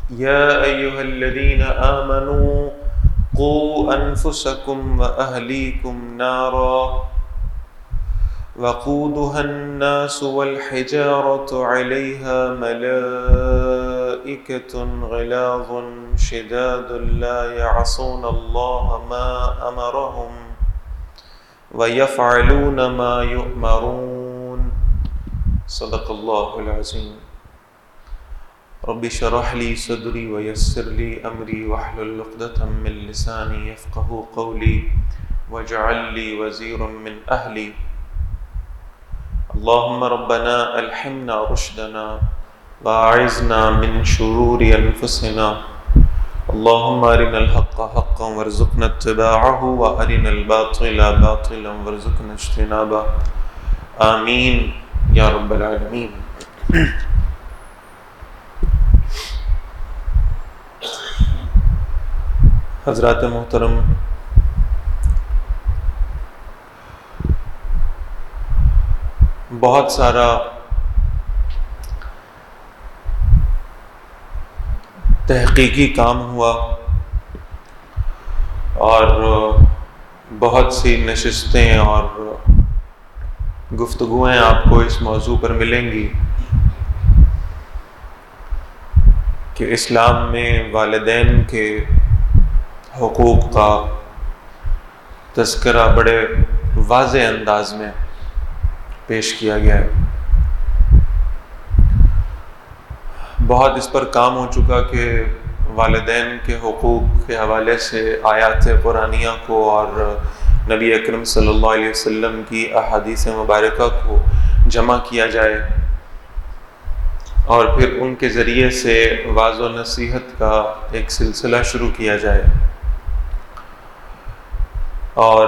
يا أيها الذين آمنوا قوا أنفسكم وأهليكم نارا وقودها الناس والحجارة عليها ملائكة غلاظ شداد لا يعصون الله ما أمرهم ويفعلون ما يؤمرون صدق الله العظيم رب اشرح لي صدري ويسر لي أمري واحلل عقدة من لساني يفقهوا قولي واجعل لي وزيرا من أهلي اللهم ربنا ألهمنا رشدنا وأعذنا من شرور أنفسنا اللهم أرنا الحق حقا وارزقنا اتباعه وأرنا الباطل باطلا وارزقنا اجتنابه آمين یا رب العالمین۔ حضرات محترم، بہت سارا تحقیقی کام ہوا اور بہت سی نشستیں اور گفتگویں آپ کو اس موضوع پر ملیں گی کہ اسلام میں والدین کے حقوق کا تذکرہ بڑے واضح انداز میں پیش کیا گیا ہے۔ بہت اس پر کام ہو چکا کہ والدین کے حقوق کے حوالے سے آیات قرآنیہ کو اور نبی اکرم صلی اللہ علیہ وسلم کی احادیث مبارکہ کو جمع کیا جائے اور پھر ان کے ذریعے سے وعظ و نصیحت کا ایک سلسلہ شروع کیا جائے۔ اور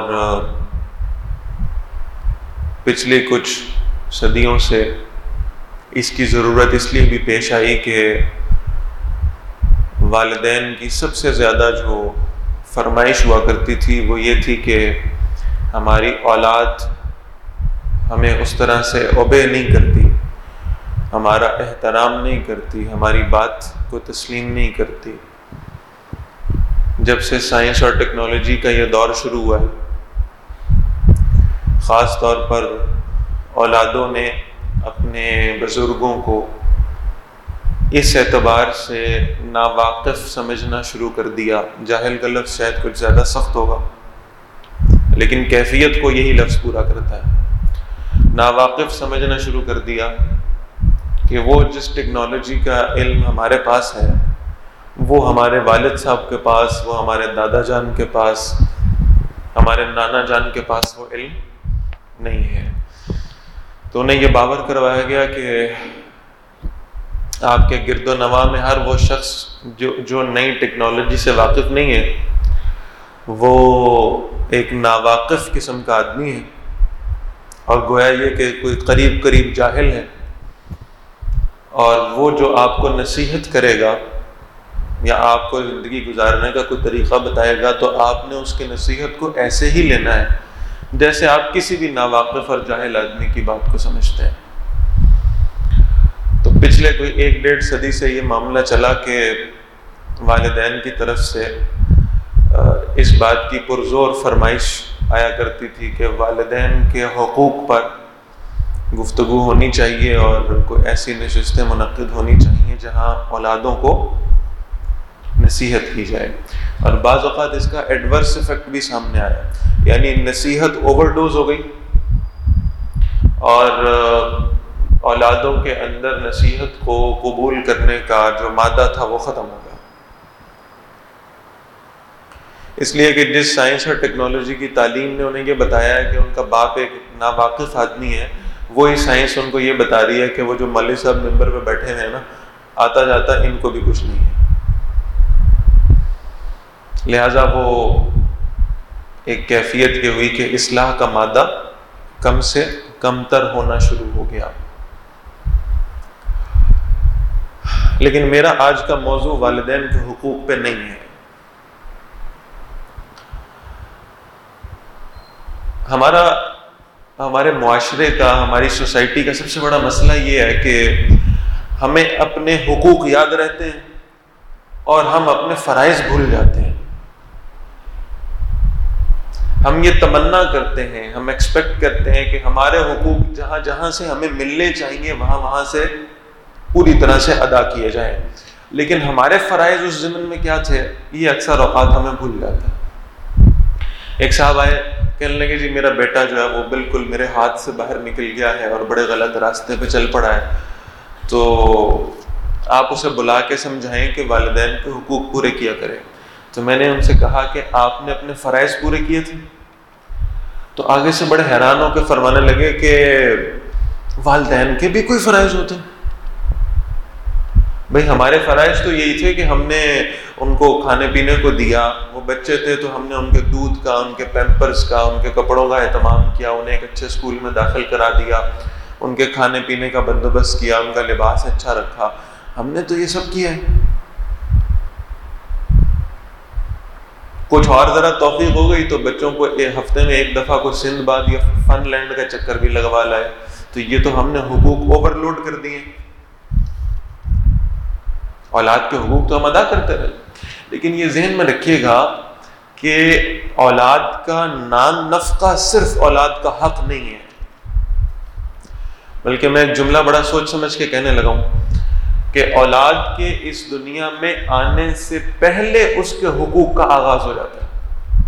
پچھلے کچھ صدیوں سے اس کی ضرورت اس لیے بھی پیش آئی کہ والدین کی سب سے زیادہ جو فرمائش ہوا کرتی تھی وہ یہ تھی کہ ہماری اولاد ہمیں اس طرح سے اوبے نہیں کرتی، ہمارا احترام نہیں کرتی، ہماری بات کو تسلیم نہیں کرتی۔ جب سے سائنس اور ٹیکنالوجی کا یہ دور شروع ہوا ہے، خاص طور پر اولادوں نے اپنے بزرگوں کو اس اعتبار سے ناواقف سمجھنا شروع کر دیا۔ جاہل کا لفظ شاید کچھ زیادہ سخت ہوگا لیکن کیفیت کو یہی لفظ پورا کرتا ہے۔ ناواقف سمجھنا شروع کر دیا کہ وہ جس ٹیکنالوجی کا علم ہمارے پاس ہے وہ ہمارے والد صاحب کے پاس، وہ ہمارے دادا جان کے پاس، ہمارے نانا جان کے پاس وہ علم نہیں ہے۔ تو انہیں یہ باور کروایا گیا کہ آپ کے گرد و نواح میں ہر وہ شخص جو نئی ٹیکنالوجی سے واقف نہیں ہے وہ ایک ناواقف قسم کا آدمی ہے، اور گویا یہ کہ کوئی قریب جاہل ہے، اور وہ جو آپ کو نصیحت کرے گا یا آپ کو زندگی گزارنے کا کوئی طریقہ بتائے گا تو آپ نے اس کی نصیحت کو ایسے ہی لینا ہے جیسے آپ کسی بھی ناواقف اور جاہل آدمی کی بات کو سمجھتے ہیں۔ تو پچھلے کوئی 1-1.5 صدی سے یہ معاملہ چلا کہ والدین کی طرف سے اس بات کی پرزور فرمائش آیا کرتی تھی کہ والدین کے حقوق پر گفتگو ہونی چاہیے اور کوئی ایسی نشستیں منعقد ہونی چاہیے جہاں اولادوں کو نصیحت کی جائے۔ اور بعض اوقات اس کا ایڈورس ایفیکٹ بھی سامنے آیا، یعنی نصیحت اوور ڈوز ہو گئی اور اولادوں کے اندر نصیحت کو قبول کرنے کا جو مادہ تھا وہ ختم ہو گیا۔ اس لیے کہ جس سائنس اور ٹیکنالوجی کی تعلیم نے انہیں یہ بتایا ہے کہ ان کا باپ ایک ناواقف آدمی ہے، وہی سائنس ان کو یہ بتا رہی ہے کہ وہ جو مولوی صاحب ممبر پہ بیٹھے ہوئے ہیں نا، آتا جاتا ان کو بھی کچھ نہیں ہے۔ لہٰذا وہ ایک کیفیت یہ ہوئی کہ اصلاح کا مادہ کم سے کم تر ہونا شروع ہو گیا۔ لیکن میرا آج کا موضوع والدین کے حقوق پہ نہیں ہے۔ ہمارے معاشرے کا، ہماری سوسائٹی کا سب سے بڑا مسئلہ یہ ہے کہ ہمیں اپنے حقوق یاد رہتے ہیں اور ہم اپنے فرائض بھول جاتے ہیں. ہم یہ تمنا کرتے ہیں، ہم ایکسپیکٹ کرتے ہیں کہ ہمارے حقوق جہاں جہاں سے ہمیں ملنے چاہیے وہاں وہاں سے پوری طرح سے ادا کیے جائیں، لیکن ہمارے فرائض اس ضمن میں کیا تھے یہ اکثر اوقات ہمیں بھول جاتا ہے. ایک صاحب آئے، کہنے لگے جی میرا بیٹا جو ہے وہ بالکل میرے ہاتھ سے باہر نکل گیا ہے اور بڑے غلط راستے پہ چل پڑا ہے، تو آپ اسے بلا کے سمجھائیں کہ والدین کے حقوق پورے کیا کرے. تو میں نے ان سے کہا کہ آپ نے اپنے فرائض پورے کیے تھے؟ تو آگے سے بڑے حیران ہو کے فرمانے لگے کہ والدین کے بھی کوئی فرائض ہوتے ہیں؟ بھئی ہمارے فرائض تو یہی تھے کہ ہم نے ان کو کھانے پینے کو دیا، وہ بچے تھے تو ہم نے ان کے دودھ کا، ان کے پیمپرز کا، ان کے کپڑوں کا اہتمام کیا، انہیں ایک اچھے اسکول میں داخل کرا دیا، ان کے کھانے پینے کا بندوبست کیا، ان کا لباس اچھا رکھا. ہم نے تو یہ سب کیا ہے. کچھ اور ذرا توفیق ہو گئی تو بچوں کو ہفتے میں ایک دفعہ کوئی سندھ باد یا فن لینڈ کا چکر بھی لگوا لائے. تو یہ تو ہم نے حقوق اوور لوڈ کر دیے. اولاد کے حقوق تو ہم ادا کرتے رہے، لیکن یہ ذہن میں رکھیے گا کہ اولاد کا نان نفقہ صرف اولاد کا حق نہیں ہے، بلکہ میں ایک جملہ بڑا سوچ سمجھ کے کہنے لگا ہوں کہ اولاد کے اس دنیا میں آنے سے پہلے اس کے حقوق کا آغاز ہو جاتا ہے.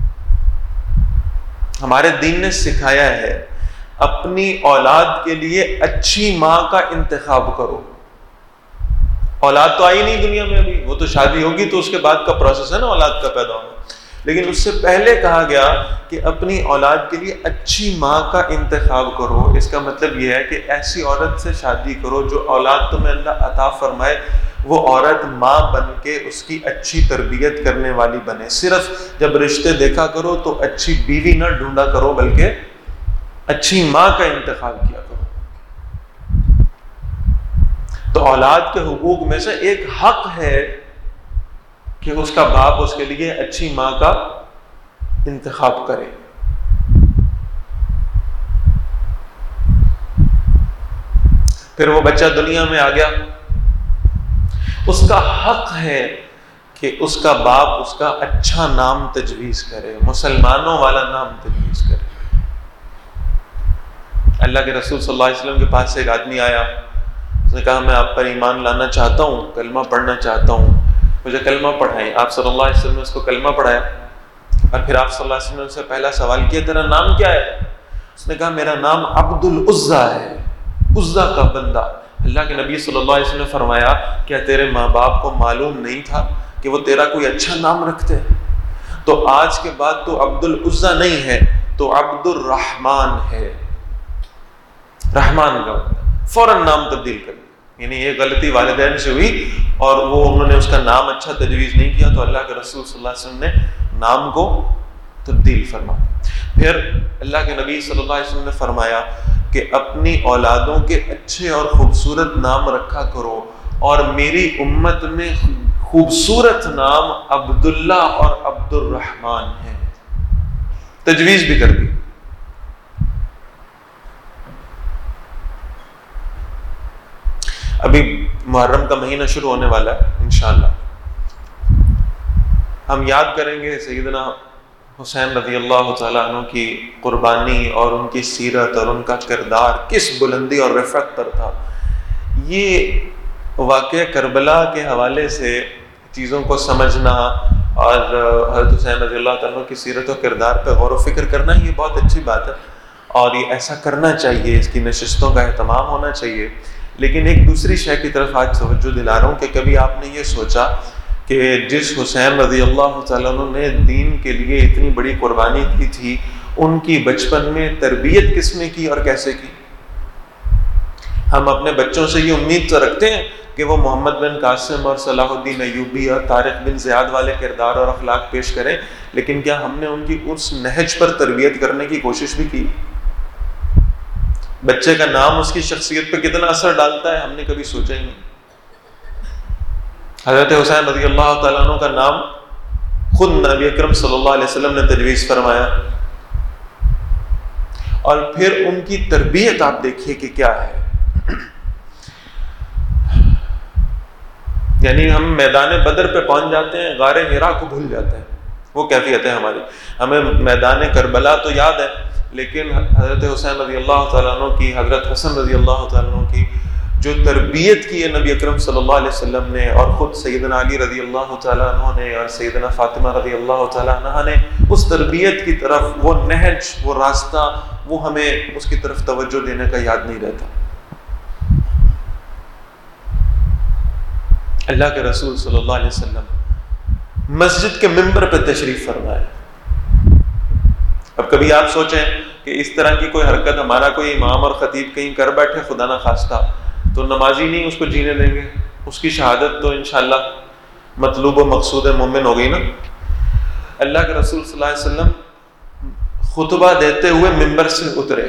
ہمارے دین نے سکھایا ہے اپنی اولاد کے لیے اچھی ماں کا انتخاب کرو. اولاد تو آئی نہیں دنیا میں ابھی، وہ تو شادی ہوگی تو اس کے بعد کا پروسیس ہے نا اولاد کا پیدا ہونا، لیکن اس سے پہلے کہا گیا کہ اپنی اولاد کے لیے اچھی ماں کا انتخاب کرو. اس کا مطلب یہ ہے کہ ایسی عورت سے شادی کرو جو اولاد تمہیں اللہ عطا فرمائے وہ عورت ماں بن کے اس کی اچھی تربیت کرنے والی بنے. صرف جب رشتے دیکھا کرو تو اچھی بیوی نہ ڈھونڈا کرو بلکہ اچھی ماں کا انتخاب کیا کرو. تو اولاد کے حقوق میں سے ایک حق ہے کہ اس کا باپ اس کے لیے اچھی ماں کا انتخاب کرے. پھر وہ بچہ دنیا میں آ گیا، اس کا حق ہے کہ اس کا باپ اس کا اچھا نام تجویز کرے، مسلمانوں والا نام تجویز کرے. اللہ کے رسول صلی اللہ علیہ وسلم کے پاس سے ایک آدمی آیا، اس نے کہا میں آپ پر ایمان لانا چاہتا ہوں، کلمہ پڑھنا چاہتا ہوں، مجھے کلمہ پڑھائیں. آپ صلی اللہ علیہ وسلم نے اس کو کلمہ پڑھایا اور پھر آپ صلی اللہ علیہ وسلم نے سے پہلا سوال کیا تیرا نام کیا ہے؟ اس نے کہا میرا نام عبد العزیٰ ہے، عزیٰ کا بندہ. اللہ کے نبی صلی اللہ علیہ وسلم نے فرمایا کیا تیرے ماں باپ کو معلوم نہیں تھا کہ وہ تیرا کوئی اچھا نام رکھتے؟ تو آج کے بعد تو عبد العزیٰ نہیں ہے تو عبد الرحمن ہے، رحمان کا بندہ. فوراً نام تبدیل کر دیا. یعنی یہ غلطی والدین سے ہوئی اور وہ انہوں نے اس کا نام اچھا تجویز نہیں کیا تو اللہ کے رسول صلی اللہ علیہ وسلم نے نام کو تبدیل فرمایا. پھر اللہ کے نبی صلی اللہ علیہ وسلم نے فرمایا کہ اپنی اولادوں کے اچھے اور خوبصورت نام رکھا کرو، اور میری امت میں خوبصورت نام عبداللہ اور عبد الرحمن ہے. تجویز بھی کر دی. ابھی محرم کا مہینہ شروع ہونے والا ہے انشاءاللہ. ہم یاد کریں گے سیدنا حسین رضی اللہ تعالیٰ عنہ کی قربانی اور ان کی سیرت اور ان کا کردار کس بلندی اور رفعت پر تھا. یہ واقعہ کربلا کے حوالے سے چیزوں کو سمجھنا اور حضرت حسین رضی اللہ تعالیٰ عنہ کی سیرت و کردار پہ غور و فکر کرنا یہ بہت اچھی بات ہے اور یہ ایسا کرنا چاہیے، اس کی نشستوں کا اہتمام ہونا چاہیے. لیکن ایک دوسری شے کی طرف آج توجہ دلا رہا ہوں کہ کبھی آپ نے یہ سوچا کہ جس حسین رضی اللہ تعالیٰ عنہ نے دین کے لیے اتنی بڑی قربانی کی تھی ان کی بچپن میں تربیت کس نے کی اور کیسے کی؟ ہم اپنے بچوں سے یہ امید تو رکھتے ہیں کہ وہ محمد بن قاسم اور صلاح الدین ایوبی اور طارق بن زیاد والے کردار اور اخلاق پیش کریں، لیکن کیا ہم نے ان کی اس نہج پر تربیت کرنے کی کوشش بھی کی؟ بچے کا نام اس کی شخصیت پہ کتنا اثر ڈالتا ہے ہم نے کبھی سوچا ہی نہیں. حضرت حسین رضی اللہ تعالیٰ عنہ کا نام خود نبی اکرم صلی اللہ علیہ وسلم نے تجویز فرمایا، اور پھر ان کی تربیت آپ دیکھیے کہ کیا ہے. یعنی ہم میدان بدر پہ پہنچ جاتے ہیں، غار حرا کو بھول جاتے ہیں. وہ کیفیت ہے ہماری. ہمیں میدان کربلا تو یاد ہے، لیکن حضرت حسین رضی اللہ تعالیٰ عنہ کی، حضرت حسن رضی اللہ تعالیٰ عنہ کی جو تربیت کی ہے نبی اکرم صلی اللہ علیہ وسلم نے، اور خود سیدنا علی رضی اللہ تعالیٰ عنہ نے اور سیدنا فاطمہ رضی اللہ تعالیٰ عنہ نے، اس تربیت کی طرف، وہ نہج، وہ راستہ، وہ ہمیں اس کی طرف توجہ دینے کا یاد نہیں رہتا. اللہ کے رسول صلی اللہ علیہ وسلم مسجد کے ممبر پہ تشریف فرمائے. اب کبھی آپ سوچیں کہ اس طرح کی کوئی حرکت ہمارا کوئی امام اور خطیب کہیں کر بیٹھے خدا نہ خواستہ، تو نمازی نہیں اس کو جینے دیں گے. اس کی شہادت تو انشاءاللہ مطلوب و مقصود مومن ہو گئی نا. اللہ کے رسول صلی اللہ علیہ وسلم خطبہ دیتے ہوئے ممبر سے اترے.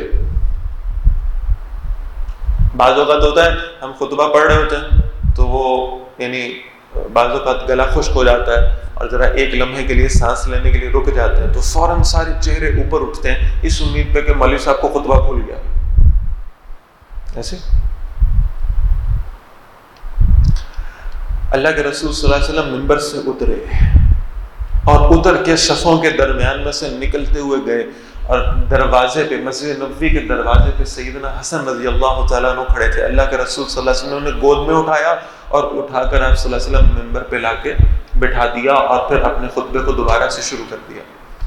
بعض اوقات ہوتا ہے ہم خطبہ پڑھ رہے ہوتے ہیں تو وہ یعنی بعض اوقات گلا خشک ہو جاتا ہے اور ذرا ایک لمحے کے لیے سانس لینے کے لیے رک جاتے ہیں، تو فوراً سارے چہرے اوپر اٹھتے ہیں اس امید پہ کہ مولوی صاحب کو خطبہ بھول گیا. ایسے اللہ کے رسول صلی اللہ علیہ وسلم منبر سے اترے اور اتر کے صفوں کے درمیان میں سے نکلتے ہوئے گئے، اور دروازے پہ، مسجد نبوی کے دروازے پہ سیدنا حسن رضی اللہ تعالیٰ عنہ کھڑے تھے. اللہ کے رسول صلی اللہ علیہ وسلم نے گود میں اٹھایا اور اٹھا کر آپ صلی اللہ علیہ وسلم منبر پہ لا کے بٹھا دیا، اور پھر اپنے خطبے کو دوبارہ سے شروع کر دیا.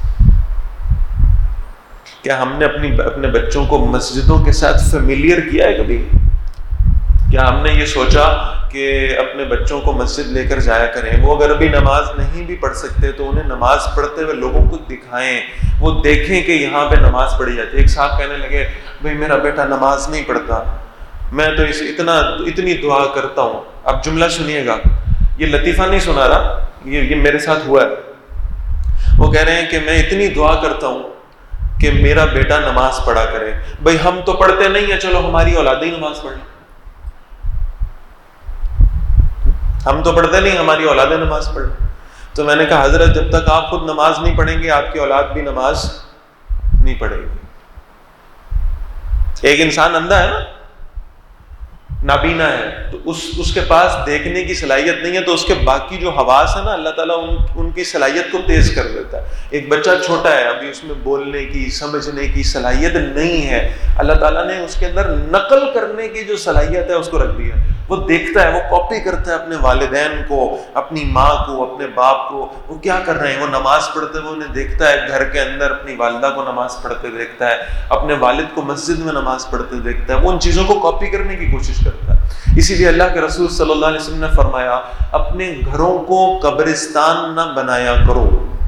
کیا ہم نے اپنے بچوں کو مسجدوں کے ساتھ فیملیئر کیا ہے کبھی؟ کیا ہم نے یہ سوچا کہ اپنے بچوں کو مسجد لے کر جایا کریں؟ وہ اگر ابھی نماز نہیں بھی پڑھ سکتے تو انہیں نماز پڑھتے ہوئے لوگوں کو دکھائیں، وہ دیکھیں کہ یہاں پہ نماز پڑھی جاتی ہے. ایک صاحب کہنے لگے بھئی میرا بیٹا نماز نہیں پڑھتا، میں تو اتنی دعا کرتا ہوں. اب جملہ سنیے گا، یہ لطیفہ نہیں سنا رہا، یہ میرے ساتھ ہوا ہے. وہ کہہ رہے ہیں کہ میں اتنی دعا کرتا ہوں کہ میرا بیٹا نماز پڑھا کرے. بھئی ہم تو پڑھتے نہیں ہیں، چلو ہماری اولاد ہی نماز پڑھ لیں. ہم تو پڑھتے نہیں، ہماری اولادیں نماز پڑھ لیں. تو میں نے کہا حضرت جب تک آپ خود نماز نہیں پڑھیں گے آپ کی اولاد بھی نماز نہیں پڑھے گی. ایک انسان اندھا ہے نا، نابینا ہے، تو اس کے پاس دیکھنے کی صلاحیت نہیں ہے، تو اس کے باقی جو حواس ہیں نا اللہ تعالیٰ ان کی صلاحیت کو تیز کر دیتا ہے. ایک بچہ چھوٹا ہے، ابھی اس میں بولنے کی، سمجھنے کی صلاحیت نہیں ہے، اللہ تعالیٰ نے اس کے اندر نقل کرنے کی جو صلاحیت ہے اس کو رکھ دیا. وہ دیکھتا ہے، وہ کاپی کرتا ہے اپنے والدین کو، اپنی ماں کو، اپنے باپ کو، وہ کیا کر رہے ہیں. وہ نماز پڑھتے ہوئے انہیں دیکھتا ہے، گھر کے اندر اپنی والدہ کو نماز پڑھتے دیکھتا ہے، اپنے والد کو مسجد میں نماز پڑھتے دیکھتا ہے. وہ ان چیزوں کو کاپی کرنے کی کوشش کرتا ہے. اسی لیے اللہ کے رسول صلی اللہ علیہ وسلم نے فرمایا اپنے گھروں کو قبرستان نہ بنایا کرو.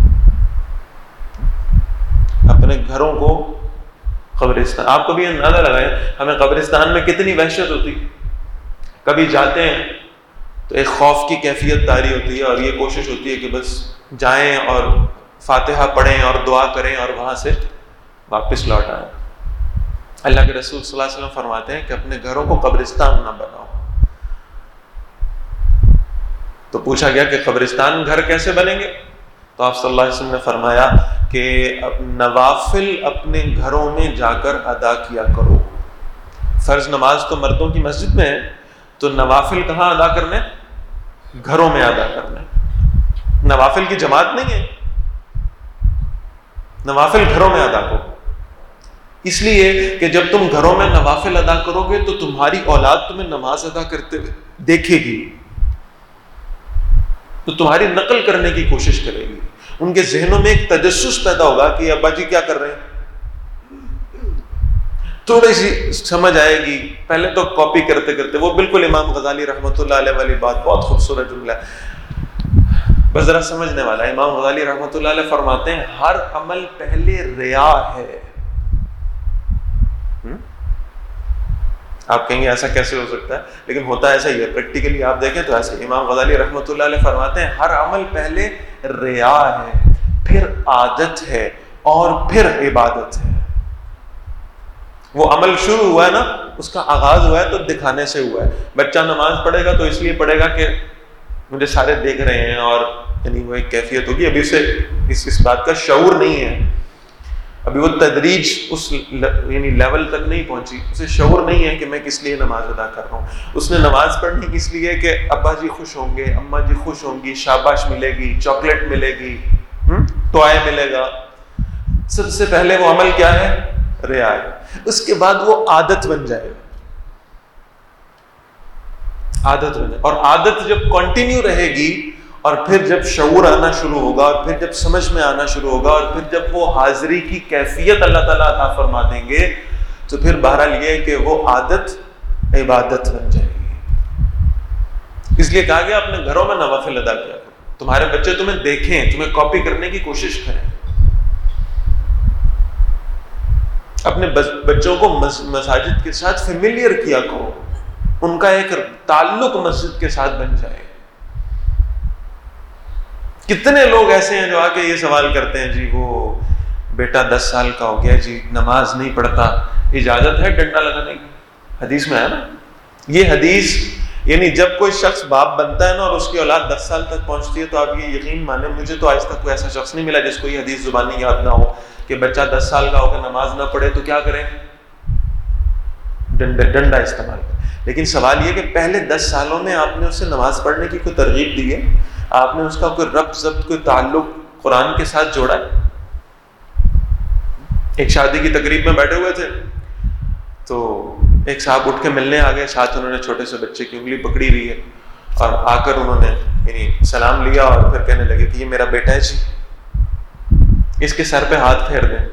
اپنے گھروں کو قبرستان، آپ کبھی اندازہ لگائیں ہمیں قبرستان میں کتنی وحشت ہوتی. کبھی جاتے ہیں تو ایک خوف کی کیفیت طاری ہوتی ہے، اور یہ کوشش ہوتی ہے کہ بس جائیں اور فاتحہ پڑھیں اور دعا کریں اور وہاں سے واپس لوٹ آئیں. اللہ کے رسول صلی اللہ علیہ وسلم فرماتے ہیں کہ اپنے گھروں کو قبرستان نہ بناؤ. تو پوچھا گیا کہ قبرستان گھر کیسے بنیں گے؟ تو آپ صلی اللہ علیہ وسلم نے فرمایا کہ نوافل اپنے گھروں میں جا کر ادا کیا کرو. فرض نماز تو مردوں کی مسجد میں ہے، تو نوافل کہاں ادا کرنے؟ گھروں میں ادا کرنے. نوافل کی جماعت نہیں ہے، نوافل گھروں میں ادا کرو. اس لیے کہ جب تم گھروں میں نوافل ادا کرو گے تو تمہاری اولاد تمہیں نماز ادا کرتے ہوئے دیکھے گی، تو تمہاری نقل کرنے کی کوشش کرے گی. ان کے ذہنوں میں ایک تجسس پیدا ہوگا کہ ابا جی کیا کر رہے ہیں، تھوڑی سی سمجھ آئے گی. پہلے تو کاپی کرتے کرتے، وہ بالکل امام غزالی رحمۃ اللہ علیہ والی بات، بہت خوبصورت جملہ ہے، بس ذرا سمجھنے والا. امام غزالی رحمۃ اللہ علیہ فرماتے ہیں ہر عمل پہلے ریا ہے. آپ کہیں گے ایسا کیسے ہو سکتا ہے، لیکن ہوتا ایسا ہی ہے. پریکٹیکلی آپ دیکھیں تو ایسے. امام غزالی رحمۃ اللہ علیہ فرماتے ہیں ہر عمل پہلے ریا ہے، پھر عادت ہے، اور پھر عبادت ہے. وہ عمل شروع ہوا ہے نا، اس کا آغاز ہوا ہے تو دکھانے سے ہوا ہے. بچہ نماز پڑھے گا تو اس لیے پڑھے گا کہ مجھے سارے دیکھ رہے ہیں، اور یعنی وہ ایک کیفیت ہوگی. ابھی اسے اس بات کا شعور نہیں ہے. ابھی وہ تدریج اس یعنی لیول تک نہیں پہنچی، اسے شعور نہیں ہے کہ میں کس لیے نماز ادا کر رہا ہوں. اس نے نماز پڑھنی کس لیے کہ ابا جی خوش ہوں گے، اماں جی خوش ہوں گی، شاباش ملے گی، چاکلیٹ ملے گی، ٹوائے ملے گا. سب سے پہلے وہ عمل کیا ہے؟ ریا ہے. اس کے بعد وہ عادت بن جائے گا، عادت بن جائے. اور عادت جب کنٹینیو رہے گی، اور پھر جب شعور آنا شروع ہوگا، اور پھر جب سمجھ میں آنا شروع ہوگا، اور پھر جب وہ حاضری کی کیفیت اللہ تعالیٰ عطا فرما دیں گے، تو پھر بہرحال یہ ہے کہ وہ عادت عبادت بن جائے گی. اس لیے کہا گیا اپنے گھروں میں نوافل ادا کیا کرو. تمہارے بچے تمہیں دیکھیں، تمہیں کاپی کرنے کی کوشش کریں. اپنے بچوں کو مساجد کے ساتھ فیملیئر کیا کرو، ان کا ایک تعلق مسجد کے ساتھ بن جائے. کتنے لوگ ایسے ہیں جو آ کے یہ سوال کرتے ہیں، جی وہ بیٹا 10 سال کا ہو گیا جی، نماز نہیں پڑھتا، اجازت ہے ڈنڈا لگانے کی؟ حدیث میں ہے نا یہ حدیث. یعنی جب کوئی شخص باپ بنتا ہے نا، اور اس کی اولاد 10 سال تک پہنچتی ہے، تو آپ یہ یقین مانیں، مجھے تو آج تک کوئی ایسا شخص نہیں ملا جس کو یہ حدیث زبانی یاد نہ ہو کہ بچہ 10 سال کا ہو کے نماز نہ پڑھے تو کیا کریں؟ ڈنڈا استعمال کریں. لیکن سوال یہ کہ پہلے 10 سالوں میں آپ نے اسے نماز پڑھنے کی کوئی ترغیب دی ہے؟ آپ نے اس کا کوئی ربط ضبط، کوئی تعلق قرآن کے ساتھ جوڑا ہے؟ ایک شادی کی تقریب میں بیٹھے ہوئے تھے، تو ایک صاحب اٹھ کے ملنے آ گئے، ساتھ انہوں نے چھوٹے سے بچے کی انگلی پکڑی ہوئی ہے، اور آ کر انہوں نے یعنی سلام لیا، اور پھر کہنے لگے کہ یہ میرا بیٹا ہے جی، اس کے سر پہ ہاتھ پھیر دیں.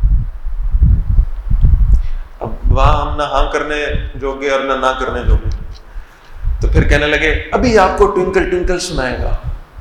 اب وہاں ہم نہ ہاں کرنے جوگے اور نہ کرنے جوگے. تو پھر کہنے لگے ابھی آپ کو ٹوئنکل ٹوئنکل سنائے گا،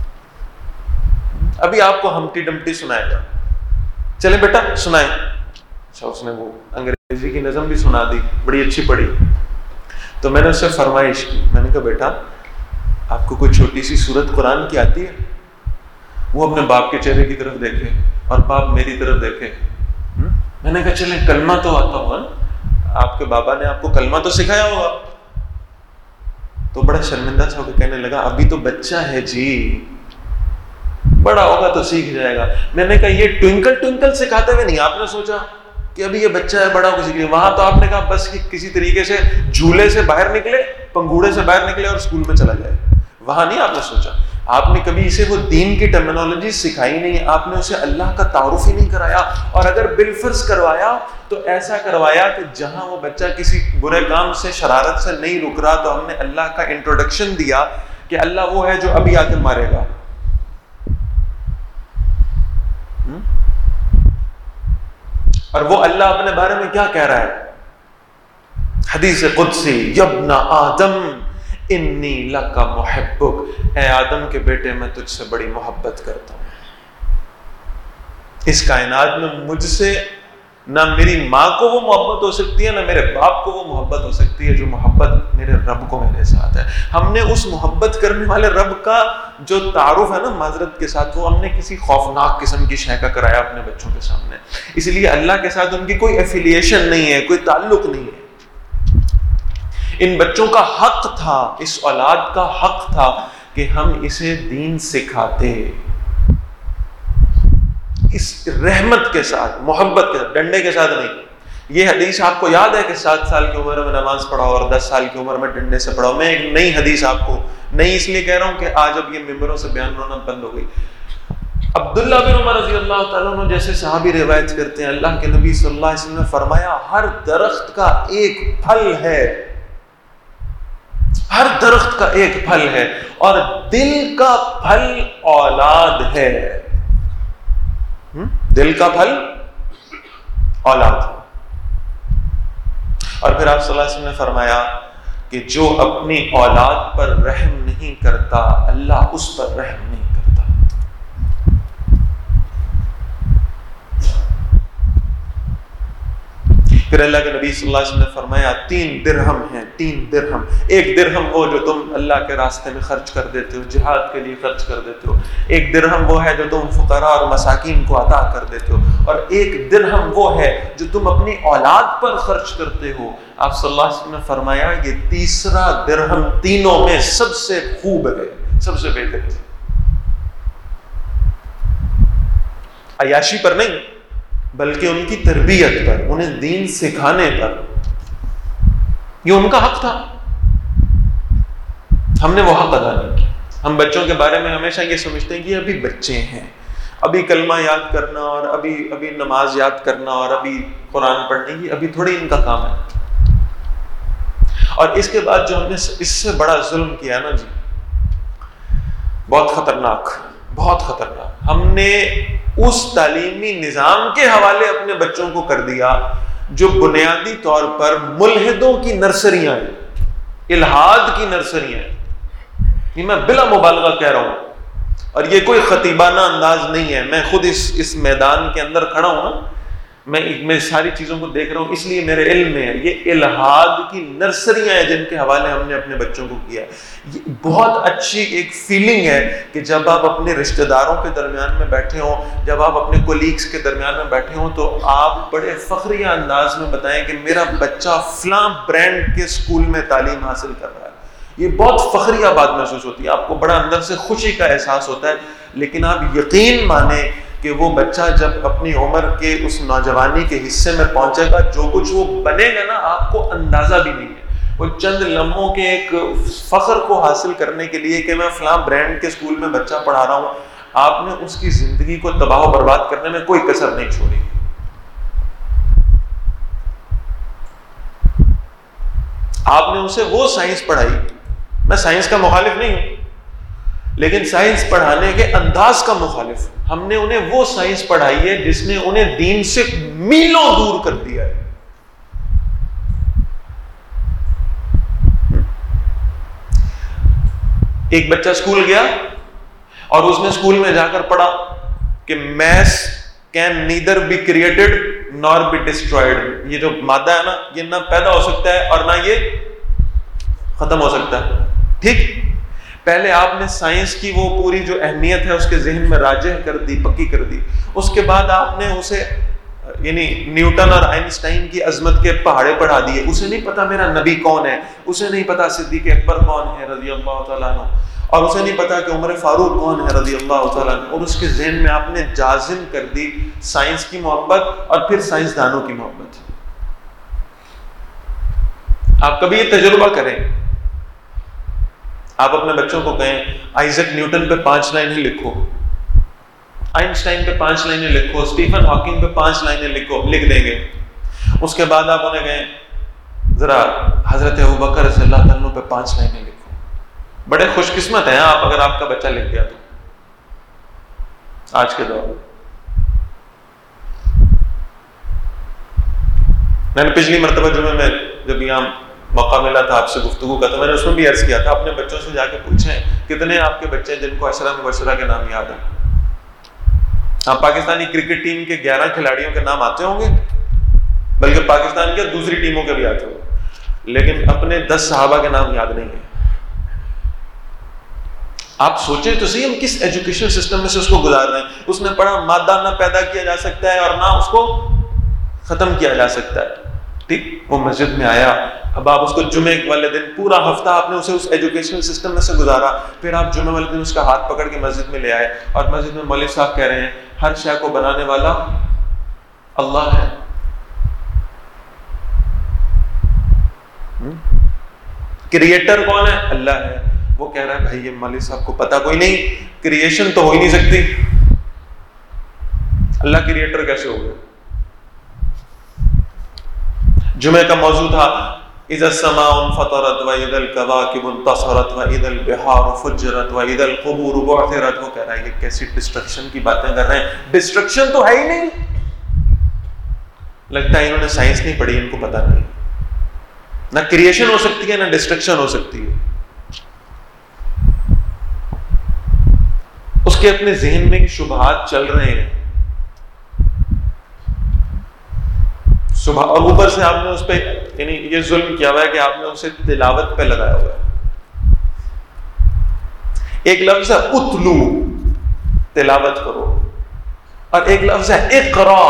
ابھی آپ کو ہمٹی ڈمٹی سنائے گا، چلے بیٹا سنائیں. اچھا، اس نے وہ انگریزی کی نظم بھی سنا دی، بڑی اچھی پڑھی. تو میں نے اس سے فرمائش کی، میں نے کہا بیٹا آپ کو کوئی چھوٹی سی سورت قرآن کی آتی ہے؟ وہ اپنے باپ کے چہرے کی طرف دیکھے اور باپ میری طرف دیکھے. میں نے کہا چلیں کلمہ تو آتا ہوگا نا، آپ کے بابا نے آپ کو کلمہ تو سکھایا ہوگا. تو بڑا شرمندہ سا ہو کے کہنے لگا ابھی تو بچہ ہے جی، بڑا ہوگا تو سیکھ جائے گا. میں نے کہا یہ ٹوئنکل ٹوئنکل سکھاتے ہوئے نہیں آپ نے سوچا کہ ابھی یہ بچہ ہے بڑا ہوگا سیکھ لے؟ وہاں تو آپ نے کہا بس کسی طریقے سے جھولے سے باہر نکلے، پنگوڑے سے باہر نکلے اور اسکول میں چلا جائے. وہاں نہیں آپ نے سوچا. آپ نے کبھی اسے وہ دین کی ٹرمینالوجی سکھائی نہیں، آپ نے اسے اللہ کا تعارف ہی نہیں کرایا. اور اگر بالفرض کروایا تو ایسا کروایا کہ جہاں وہ بچہ کسی برے کام سے، شرارت سے نہیں رک رہا، تو ہم نے اللہ کا انٹروڈکشن دیا کہ اللہ وہ ہے جو ابھی آ کے مارے گا. اور وہ اللہ اپنے بارے میں کیا کہہ رہا ہے؟ حدیث قدسی، یبن آدم انی لک محبک، اے آدم کے بیٹے میں تجھ سے بڑی محبت کرتا ہوں. اس کائنات میں مجھ سے نہ میری ماں کو وہ محبت ہو سکتی ہے، نہ میرے باپ کو وہ محبت ہو سکتی ہے جو محبت میرے رب کو میرے ساتھ ہے. ہم نے اس محبت کرنے والے رب کا جو تعارف ہے نا معذرت کے ساتھ، وہ ہم نے کسی خوفناک قسم کی شے کا کرایا اپنے بچوں کے سامنے. اس لیے اللہ کے ساتھ ان کی کوئی ایفیلیشن نہیں ہے، کوئی تعلق نہیں ہے. ان بچوں کا حق تھا، اس اولاد کا حق تھا کہ ہم اسے دین سکھاتے، اس رحمت کے ساتھ، محبت کے ساتھ، ڈنڈے کے ساتھ نہیں. یہ حدیث آپ کو یاد ہے کہ 7 سال کی عمر میں نماز پڑھاؤ اور 10 سال کی عمر میں ڈنڈے سے پڑھاؤ. میں ایک نئی حدیث آپ کو نہیں اس لیے کہہ رہا ہوں کہ آج اب یہ ممبروں سے بیان ہونا بند ہو گئی. عبداللہ بن عمر رضی اللہ تعالیٰ عنہ جیسے صحابی روایت کرتے ہیں، اللہ کے نبی صلی اللہ علیہ وسلم نے فرمایا ہر درخت کا ایک پھل ہے، ہر درخت کا ایک پھل ہے، اور دل کا پھل اولاد ہے. دل کا پھل اولاد. اور پھر آپ صلی اللہ علیہ وسلم نے فرمایا کہ جو اپنی اولاد پر رحم نہیں کرتا اللہ اس پر رحم نہیں کرتا. پھر اللہ کے نبی صلی اللہ علیہ وسلم نے فرمایا 3 درہم ہیں، 3 درہم. 1 درہم وہ جو تم اللہ کے راستے میں خرچ کر دیتے ہو، جہاد کے لیے خرچ کر دیتے ہو. 1 درہم وہ ہے جو تم فقراء اور مساکین کو عطا کر دیتے ہو. اور 1 درہم وہ ہے جو تم اپنی اولاد پر خرچ کرتے ہو. آپ صلی اللہ علیہ وسلم نے فرمایا یہ تیسرا درہم تینوں میں سب سے خوب ہے، سب سے بہتر ہے. عیاشی پر نہیں، بلکہ ان کی تربیت پر، انہیں دین سکھانے پر. یہ ان کا حق تھا، ہم نے وہ حق ادا نہیں کیا. ہم بچوں کے بارے میں ہمیشہ یہ سمجھتے ہیں کہ ابھی بچے ہیں، ابھی کلمہ یاد کرنا اور ابھی نماز یاد کرنا اور ابھی قرآن پڑھنے، یہ ابھی تھوڑی ان کا کام ہے. اور اس کے بعد جو ہم نے اس سے بڑا ظلم کیا نا جی، بہت خطرناک، بہت خطرناک. ہم نے اس تعلیمی نظام کے حوالے اپنے بچوں کو کر دیا جو بنیادی طور پر ملحدوں کی نرسریاں ہیں، الحاد کی نرسریاں ہیں. یہ میں بلا مبالغہ کہہ رہا ہوں، اور یہ کوئی خطیبانہ انداز نہیں ہے. میں خود اس میدان کے اندر کھڑا ہوں نا، میں ساری چیزوں کو دیکھ رہا ہوں، اس لیے میرے علم میں ہے. یہ الحاد کی نرسریاں ہیں جن کے حوالے ہم نے اپنے بچوں کو کیا. یہ بہت اچھی ایک فیلنگ ہے کہ جب آپ اپنے رشتہ داروں کے درمیان میں بیٹھے ہوں، جب آپ اپنے کولیگز کے درمیان میں بیٹھے ہوں، تو آپ بڑے فخریہ انداز میں بتائیں کہ میرا بچہ فلاں برانڈ کے اسکول میں تعلیم حاصل کر رہا ہے. یہ بہت فخریہ بات محسوس ہوتی ہے، آپ کو بڑا اندر سے خوشی کا احساس ہوتا ہے. لیکن آپ یقین مانیں کہ وہ بچہ جب اپنی عمر کے اس نوجوانی کے حصے میں پہنچے گا، جو کچھ وہ بنے گا نا، آپ کو اندازہ بھی نہیں ہے. وہ چند لمحوں کے ایک فخر کو حاصل کرنے کے لیے کہ میں فلاں برانڈ کے اسکول میں بچہ پڑھا رہا ہوں، آپ نے اس کی زندگی کو تباہ و برباد کرنے میں کوئی کسر نہیں چھوڑی. آپ نے اسے وہ سائنس پڑھائی، میں سائنس کا مخالف نہیں ہوں، لیکن سائنس پڑھانے کے انداز کا مخالف. ہم نے انہیں وہ سائنس پڑھائی ہے جس نے انہیں دین سے میلوں دور کر دیا ہے. ایک بچہ اسکول گیا اور اس نے اسکول میں جا کر پڑھا کہ maths can neither be created nor be destroyed. یہ جو مادہ ہے نا، یہ نہ پیدا ہو سکتا ہے اور نہ یہ ختم ہو سکتا ہے. ٹھیک، پہلے آپ نے سائنس کی وہ پوری جو اہمیت ہے اس کے ذہن میں راجح کر دی، پکی کر دی. اس کے بعد آپ نے اسے یعنی نیوٹن اور آئنسٹائن کی عظمت کے پہاڑے پڑھا دیے. اسے نہیں پتا میرا نبی کون ہے، اسے نہیں پتا صدیق اکبر کون ہے رضی اللہ تعالیٰ عنہ، اور اسے نہیں پتا کہ عمر فاروق کون ہے رضی اللہ تعالیٰ عنہ. اور اس کے ذہن میں آپ نے جازم کر دی سائنس کی محبت اور پھر سائنسدانوں کی محبت. آپ کبھی یہ تجربہ کریں، آپ اپنے بچوں کو کہیں آئزک نیوٹن پہ 5 لائنیں لکھو، آئنسٹائن پہ 5 لائنیں لکھو، اسٹیفن ہاکنگ پہ 5 لائنیں لکھو، لکھ دیں گے. اس کے بعد آپ انہیں کہیں ذرا حضرت ابوبکر رضی اللہ تعالیٰ عنہ پہ 5 لائنیں لکھو. بڑے خوش قسمت ہیں آپ اگر آپ کا بچہ لکھ گیا تو آج کے دور میں. میں نے پچھلی مرتبہ جمعے میں جب یہاں موقع ملا تھا آپ سے گفتگو کا، تو میں نے اس میں بھی عرض کیا تھا اپنے بچوں سے جا کے پوچھیں کتنے آپ کے بچے جن کو عشرہ مبشرہ کے نام یاد ہیں. ہاں، پاکستانی کرکٹ ٹیم کے 11 کھلاڑیوں کے نام آتے ہوں گے، بلکہ پاکستان کے دوسری ٹیموں کے بھی آتے ہوں گے، لیکن اپنے 10 صحابہ کے نام یاد نہیں ہیں. آپ سوچیں تو صحیح ہم کس ایجوکیشن سسٹم میں سے اس کو گزار رہے ہیں. اس نے پڑھا مادہ نہ پیدا کیا جا سکتا ہے اور نہ اس کو ختم کیا جا سکتا ہے. ٹھیک، وہ مسجد میں آیا، اب آپ اس کو جمعے والے دن پورا ہفتہ آپ نے اسے اس ایجوکیشنل سسٹم میں سے گزارا، پھر آپ جمعے والے دن اس کا ہاتھ پکڑ کے مسجد میں لے آئے اور مسجد میں مولوی صاحب کہہ رہے ہیں ہر شے کو بنانے والا اللہ ہے. کریٹر کون ہے؟ اللہ ہے. وہ کہہ رہا ہے بھائی یہ مولوی صاحب کو پتا کوئی نہیں، کریشن تو ہو ہی نہیں سکتی، اللہ کریٹر کیسے ہو گیا؟ جمعے کا موضوع تھا اذا السماء انفطرت واذا الكواكب انتصرت واذا البحار فجرت واذا القبور بعثرت. وہ کہہ رہا ہے یہ کیسی ڈسٹرکشن کی باتیں کر رہے ہیں، ڈسٹرکشن تو ہے ہی نہیں. لگتا ہے انہوں نے سائنس نہیں پڑھی، ان کو پتا نہیں. نہ کریشن ہو سکتی ہے نہ ڈسٹرکشن ہو سکتی ہے. اس کے اپنے ذہن میں شبہات چل رہے ہیں صبح، اور اوپر سے آپ نے اس پہ یعنی یہ ظلم کیا ہوا ہے کہ آپ نے اسے تلاوت پہ لگایا ہوا ہے. ایک لفظ ہے اتلو، تلاوت کرو، اور ایک لفظ ہے اقرا.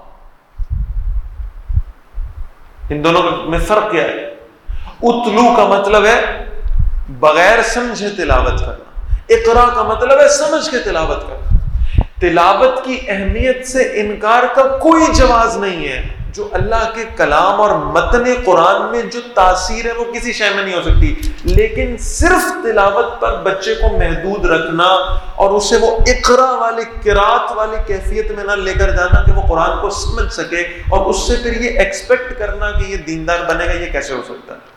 ان دونوں میں فرق کیا ہے؟ اتلو کا مطلب ہے بغیر سمجھے تلاوت کرنا، اقرا کا مطلب ہے سمجھ کے تلاوت کرنا. تلاوت کی اہمیت سے انکار کا کوئی جواز نہیں ہے. جو اللہ کے کلام اور متن قرآن میں جو تاثیر ہے وہ کسی شے میں نہیں ہو سکتی، لیکن صرف تلاوت پر بچے کو محدود رکھنا اور اسے وہ اقرا والی قرات والی کیفیت میں نہ لے کر جانا کہ وہ قرآن کو سمجھ سکے، اور اس سے پھر یہ ایکسپیکٹ کرنا کہ یہ دیندار بنے گا، یہ کیسے ہو سکتا ہے؟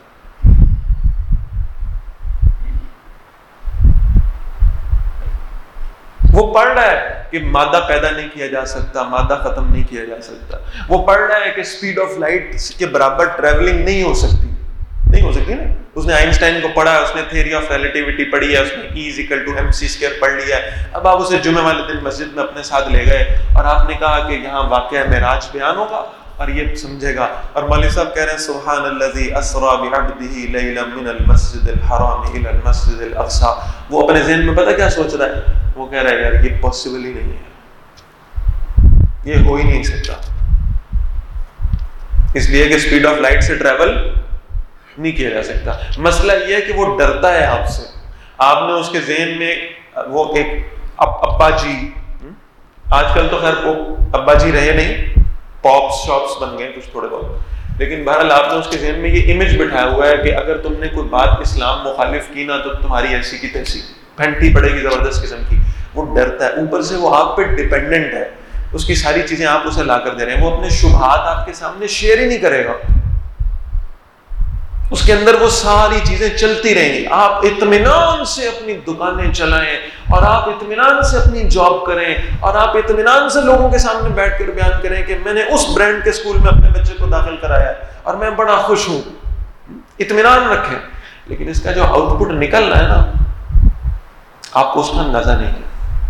وہ پڑھ رہا ہے کہ مادہ پیدا نہیں کیا جا سکتا، مادہ ختم نہیں کیا جا سکتا. وہ پڑھ رہا ہے کہ سپیڈ آف لائٹ کے برابر ٹریولنگ نہیں ہو سکتی نا. اس نے آئنسٹائن کو پڑھا ہے، اس نے تھیوری آف ریلیٹیوٹی پڑھی ہے، اس نے E=mc² پڑھ لیا ہے. اب آپ اسے جمعہ والے دن مسجد میں اپنے ساتھ لے گئے اور آپ نے کہا کہ یہاں واقعہ معراج بیان ہوگا اور یہ سمجھے گا، اور مولوی صاحب کہہ رہے ہیں سبحان الذی اسری بعبدہ لیلا من المسجد الحرام الی المسجد الاقصی. وہ اپنے ذہن میں پتہ کیا سوچ رہا ہے؟ وہ کہہ رہا ہے یار یہ پاسبل ہی نہیں ہے، یہ ہو ہی نہیں سکتا، اس لیے کہ اسپیڈ آف لائٹ سے ٹریول نہیں کیا جا سکتا. مسئلہ یہ ہے کہ وہ ڈرتا ہے آپ سے. آپ نے اس کے ذہن میں وہ ایک ابا جی، آج کل تو خیر وہ ابا جی رہے نہیں، پاپس شاپس بن گئے کچھ تھوڑے بہت، لیکن بہرحال آپ نے اس کے ذہن میں یہ امیج بٹھایا ہوا ہے کہ اگر تم نے کوئی بات اسلام مخالف کی نا تو تمہاری ایسی کی تیسی پھنٹی پڑے گی زبردست قسم کی. وہ ڈرتا ہے، اوپر سے وہ آپ پہ ڈیپینڈنٹ ہے، اس کی ساری چیزیں آپ اسے لا کر دے رہے ہیں. وہ اپنے شبہات آپ کے سامنے شیئر ہی نہیں کرے گا، اس کے اندر وہ ساری چیزیں چلتی رہیں گی. آپ اطمینان سے اپنی دکانیں چلائیں اور آپ اطمینان سے اپنی جاب کریں اور آپ اطمینان سے لوگوں کے سامنے بیٹھ کر بیان کریں کہ میں نے اس برانڈ کے اسکول میں اپنے بچے کو داخل کرایا ہے اور میں بڑا خوش ہوں. اطمینان رکھیں. لیکن اس کا جو آؤٹ پٹ نکل رہا ہے نا، آپ کو اس کا اندازہ نہیں ہے.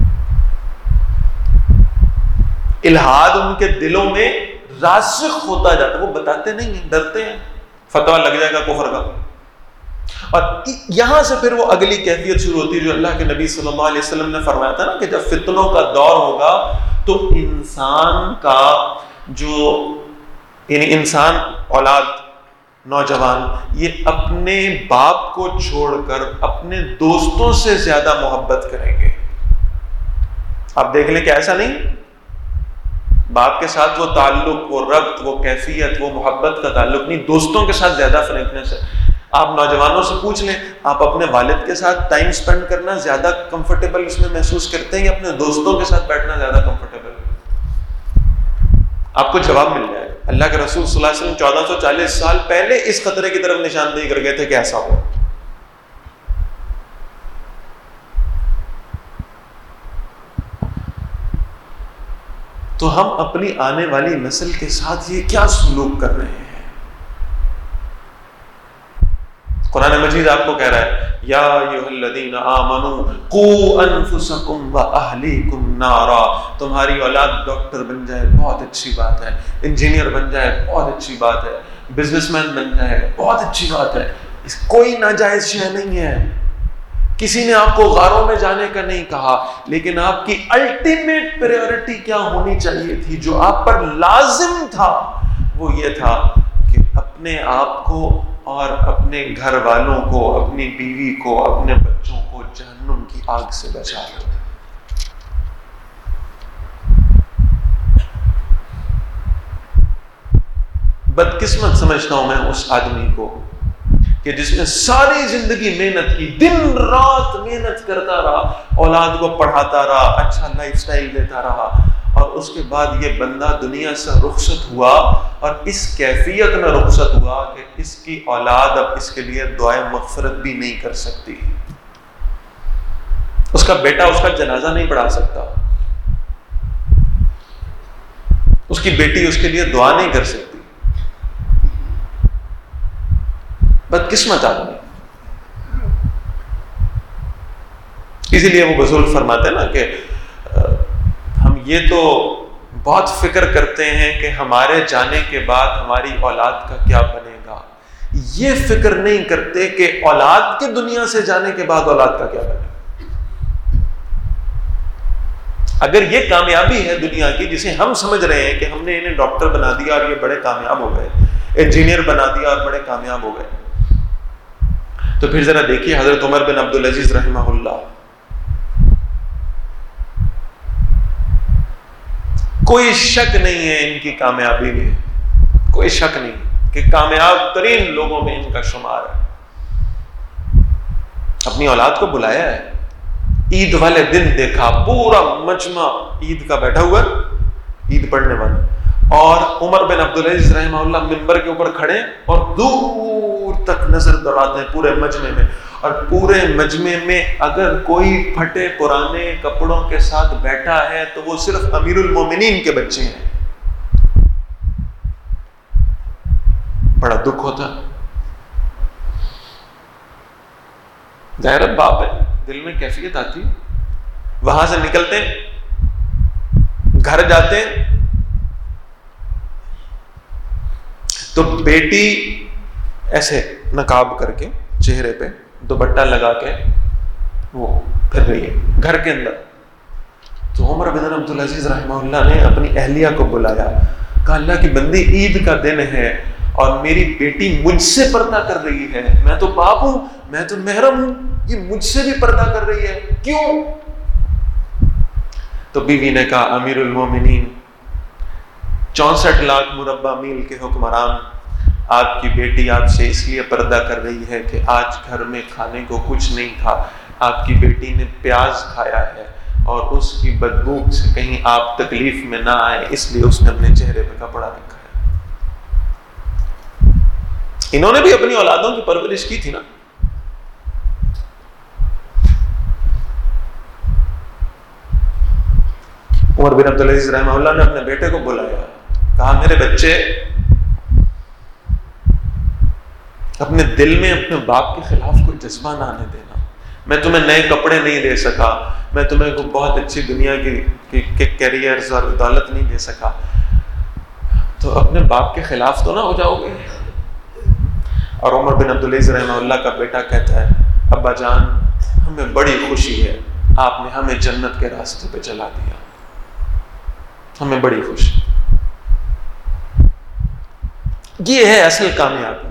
الہاد ان کے دلوں میں راسخ ہوتا جاتا ہے، وہ بتاتے نہیں ہیں، ڈرتے ہیں فتویٰ لگ جائے گا کفر کا. اور یہاں سے پھر وہ اگلی کیفیت شروع ہوتی ہے جو اللہ کے نبی صلی اللہ علیہ وسلم نے فرمایا تھا نا کہ جب فتنوں کا دور ہوگا تو انسان کا جو یعنی انسان اولاد نوجوان یہ اپنے باپ کو چھوڑ کر اپنے دوستوں سے زیادہ محبت کریں گے. آپ دیکھ لیں کہ ایسا نہیں، باپ کے ساتھ وہ تعلق، وہ ربط، وہ کیفیت، وہ محبت کا تعلق نہیں، دوستوں کے ساتھ زیادہ فرینکنس ہے. آپ نوجوانوں سے پوچھ لیں آپ اپنے والد کے ساتھ ٹائم سپینڈ کرنا زیادہ کمفرٹیبل اس میں محسوس کرتے ہیں یا اپنے دوستوں کے ساتھ بیٹھنا زیادہ کمفرٹیبل؟ آپ کو جواب مل جائے گا. اللہ کے رسول صلی اللہ علیہ وسلم 1440 سال پہلے اس خطرے کی طرف نشاندہی کر گئے تھے کہ ایسا ہو. تو ہم اپنی آنے والی نسل کے ساتھ یہ کیا سلوک کر رہے ہیں؟ قرآن مجید آپ کو کہہ رہا ہے یا ایھا الذین آمنوا قوا انفسکم واہلیکم نارا. تمہاری اولاد ڈاکٹر بن جائے بہت اچھی بات ہے، انجینئر بن جائے بہت اچھی بات ہے، بزنس مین بن جائے بہت اچھی بات ہے، کوئی ناجائز شے نہیں ہے. کسی نے آپ کو غاروں میں جانے کا نہیں کہا، لیکن آپ کی الٹیمیٹ پریورٹی کیا ہونی چاہیے تھی، جو آپ پر لازم تھا، وہ یہ تھا کہ اپنے آپ کو اور اپنے گھر والوں کو، اپنی بیوی کو، اپنے بچوں کو جہنم کی آگ سے بچا لو. بدقسمت سمجھتا ہوں میں اس آدمی کو کہ جس نے ساری زندگی محنت کی، دن رات محنت کرتا رہا، اولاد کو پڑھاتا رہا، اچھا لائف سٹائل دیتا رہا، اور اس کے بعد یہ بندہ دنیا سے رخصت ہوا اور اس کیفیت میں رخصت ہوا کہ اس کی اولاد اب اس کے لیے دعائے مغفرت بھی نہیں کر سکتی. اس کا بیٹا اس کا جنازہ نہیں پڑھا سکتا، اس کی بیٹی اس کے لیے دعا نہیں کر سکتی. بدقسمت آدمی. اسی لیے وہ بزرگ فرماتے ہیں نا کہ ہم یہ تو بہت فکر کرتے ہیں کہ ہمارے جانے کے بعد ہماری اولاد کا کیا بنے گا، یہ فکر نہیں کرتے کہ اولاد کے دنیا سے جانے کے بعد اولاد کا کیا بنے گا. اگر یہ کامیابی ہے دنیا کی جسے ہم سمجھ رہے ہیں کہ ہم نے انہیں ڈاکٹر بنا دیا اور یہ بڑے کامیاب ہو گئے، انجینئر بنا دیا اور بڑے کامیاب ہو گئے، تو پھر ذرا دیکھیے حضرت عمر بن عبدالعزیز رحمہ اللہ کوئی شک نہیں ہے ان کی کامیابی میں، کوئی شک نہیں کہ کامیاب ترین لوگوں میں ان کا شمار ہے۔ اپنی اولاد کو بلایا ہے، عید والے دن دیکھا پورا مجمع عید کا بیٹھا ہوا، عید پڑھنے والا، اور عمر بن عبدالعزیز رحمہ اللہ منبر کے اوپر کھڑے اور دور تک نظر دوڑاتے ہیں پورے مجمع میں، اور پورے مجمع میں اگر کوئی پھٹے پرانے کپڑوں کے ساتھ بیٹھا ہے تو وہ صرف امیر المومنین کے بچے ہیں۔ بڑا دکھ ہوتا، ظاہر باپ ہے، دل میں کیفیت آتی۔ وہاں سے نکلتے گھر جاتے تو بیٹی ایسے نقاب کر کے چہرے پہ دوپٹہ لگا کے وہ پھر رہی ہے گھر کے اندر۔ تو عمر بن عبدالعزیز رحمہ اللہ نے اپنی اہلیہ کو بلایا، کہا اللہ کی بندی عید کا دن ہے اور میری بیٹی مجھ سے پردہ کر رہی ہے، میں تو باپ ہوں، میں تو محرم ہوں، یہ مجھ سے بھی پردہ کر رہی ہے، کیوں؟ تو بیوی نے کہا امیر المومنین 64 لاکھ مربع میل کے حکمران، آپ کی بیٹی آپ سے اس لیے پردہ کر رہی ہے کہ آج گھر میں کھانے کو کچھ نہیں تھا، آپ کی بیٹی نے پیاز کھایا ہے اور اس کی بدبو سے کہیں آپ تکلیف میں نہ آئے، اس لیے اس نے اپنے چہرے پہ کپڑا رکھا ہے۔ انہوں نے بھی اپنی اولادوں کی پرورش کی تھی نا۔ عمر بن عبدالعزیز رحمہ اللہ نے اپنے بیٹے کو بلایا، کہا میرے بچے، اپنے دل میں اپنے باپ کے خلاف کوئی جذبہ نہ آنے دینا۔ میں تمہیں نئے کپڑے نہیں دے سکا، میں تمہیں کوئی بہت اچھی دنیا کی کیریئرز اور دولت نہیں دے سکا، تو اپنے باپ کے خلاف تو نہ ہو جاؤ گے۔ اور عمر بن عبدالعزیز رحمہ اللہ کا بیٹا کہتا ہے ابا جان ہمیں بڑی خوشی ہے، آپ نے ہمیں جنت کے راستے پہ چلا دیا، ہمیں بڑی خوشی۔ یہ ہے اصل کامیابی۔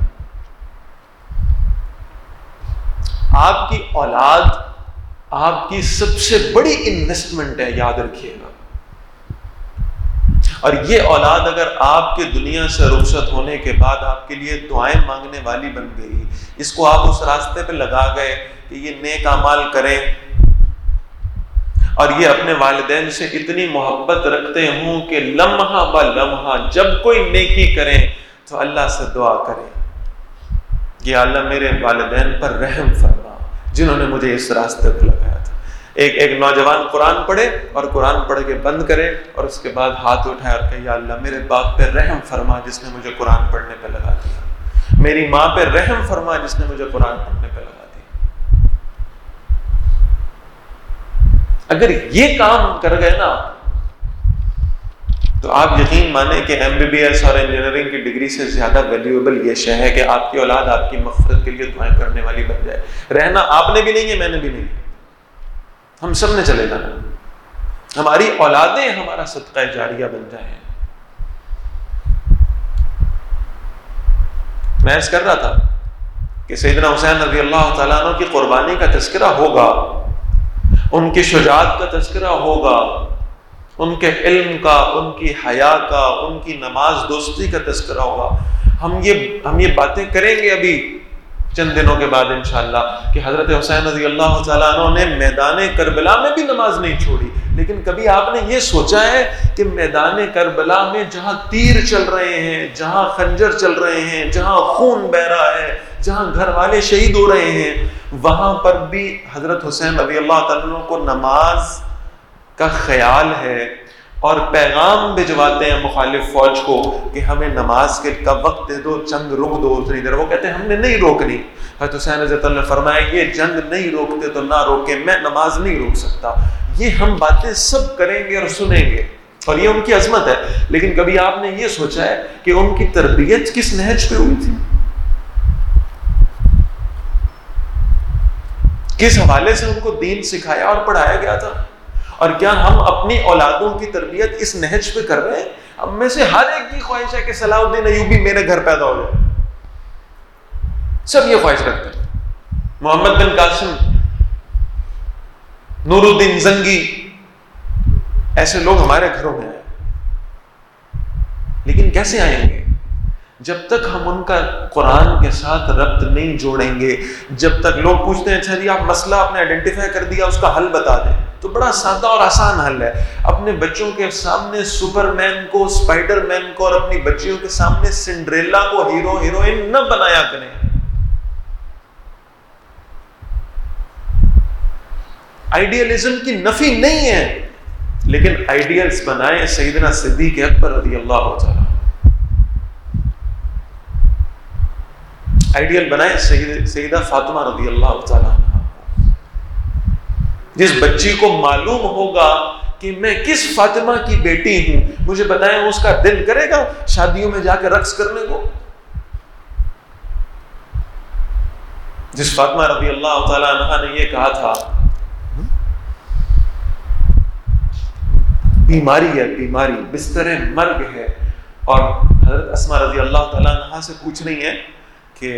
آپ کی اولاد آپ کی سب سے بڑی انویسٹمنٹ ہے، یاد رکھیے گا۔ اور یہ اولاد اگر آپ کے دنیا سے رخصت ہونے کے بعد آپ کے لیے دعائیں مانگنے والی بن گئی، اس کو آپ اس راستے پہ لگا گئے کہ یہ نیک اعمال کریں اور یہ اپنے والدین سے اتنی محبت رکھتے ہوں کہ لمحہ با لمحہ جب کوئی نیکی کریں تو اللہ سے دعا کریں کہ اللہ میرے والدین پر رحم فرما جنہوں نے مجھے اس راستے پہ لگایا تھا۔ ایک نوجوان قرآن پڑھے اور قرآن پڑھ کے بند کرے اور اس کے بعد ہاتھ اٹھائے اور کہے یا اللہ میرے باپ پہ رحم فرما جس نے مجھے قرآن پڑھنے پہ لگا دیا، میری ماں پہ رحم فرما جس نے مجھے قرآن پڑھنے پہ لگا دیا۔ اگر یہ کام کر گئے نا تو آپ یقین مانیں کہ MBBS اور انجینئرنگ کی ڈگری سے زیادہ ویلیویبل یہ شے ہے کہ آپ کی اولاد آپ کی مغفرت کے لیے دعائیں کرنے والی بن جائے۔ رہنا آپ نے بھی نہیں ہے، میں نے بھی نہیں، ہم سب نے چلے جانا، ہماری اولادیں ہمارا صدقہ جاریہ بن جائیں۔ میں عرض کر رہا تھا کہ سیدنا حسین رضی اللہ تعالیٰ عنہ کی قربانی کا تذکرہ ہوگا، ان کی شجاعت کا تذکرہ ہوگا، ان کے علم کا، ان کی حیا کا، ان کی نماز دوستی کا تذکرہ ہوگا۔ ہم یہ باتیں کریں گے ابھی چند دنوں کے بعد انشاءاللہ کہ حضرت حسین رضی اللہ تعالیٰ عنہ نے میدان کربلا میں بھی نماز نہیں چھوڑی، لیکن کبھی آپ نے یہ سوچا ہے کہ میدان کربلا میں جہاں تیر چل رہے ہیں، جہاں خنجر چل رہے ہیں، جہاں خون بہہ رہا ہے، جہاں گھر والے شہید ہو رہے ہیں، وہاں پر بھی حضرت حسین رضی اللہ تعالیٰ عنہ کو نماز کا خیال ہے اور پیغام بھجواتے ہیں مخالف فوج کو کہ ہمیں نماز کا وقت دے دو، چند روک دو اتنی دیر۔ وہ کہتے ہیں ہم نے نہیں روکنی۔ حضرت حسین رضی اللہ نے فرمایا یہ جنگ نہیں روکتے تو نہ روکے، میں نماز نہیں روک سکتا۔ یہ ہم باتیں سب کریں گے اور سنیں گے اور یہ ان کی عظمت ہے، لیکن کبھی آپ نے یہ سوچا ہے کہ ان کی تربیت کس نہج پہ ہوئی تھی، کس حوالے سے ان کو دین سکھایا اور پڑھایا گیا تھا؟ اور کیا ہم اپنی اولادوں کی تربیت اس نہج پہ کر رہے ہیں؟ ہم میں سے ہر ایک کی خواہش ہے کہ صلاح الدین ایوبی میرے گھر پیدا ہو جائے، سب یہ خواہش رکھتے ہیں۔ محمد بن قاسم، نور الدین زنگی، ایسے لوگ ہمارے گھروں میں آئے لیکن کیسے آئیں گے؟ جب تک ہم ان کا قرآن کے ساتھ ربط نہیں جوڑیں گے، جب تک لوگ پوچھتے ہیں اچھا جی آپ مسئلہ آپ نے آئیڈینٹیفائی کر دیا، اس کا حل بتا دیں، تو بڑا سادہ اور آسان حل ہے۔ اپنے بچوں کے سامنے سپر مین کو، اسپائڈر مین کو، اور اپنی بچیوں کے سامنے سنڈریلا کو ہیرو ہیروئن نہ بنایا کریں۔ آئیڈیالزم کی نفی نہیں ہے، لیکن آئیڈیلز بنائیں سیدنا صدیق اکبر رضی اللہ تعالیٰ، آئیڈیل بنائیں سیدہ فاطمہ رضی اللہ تعالیٰ عنہ۔ جس بچی کو معلوم ہوگا کہ میں کس فاطمہ کی بیٹی ہوں، مجھے بتائیں اس کا دل کرے گا شادیوں میں جا کے رقص کرنے کو؟ جس فاطمہ رضی اللہ تعالیٰ عنہ نے یہ کہا تھا بیماری ہے، بیماری بستر مرگ ہے، اور حضرت اسماء رضی اللہ تعالیٰ عنہ سے پوچھ رہی ہیں کہ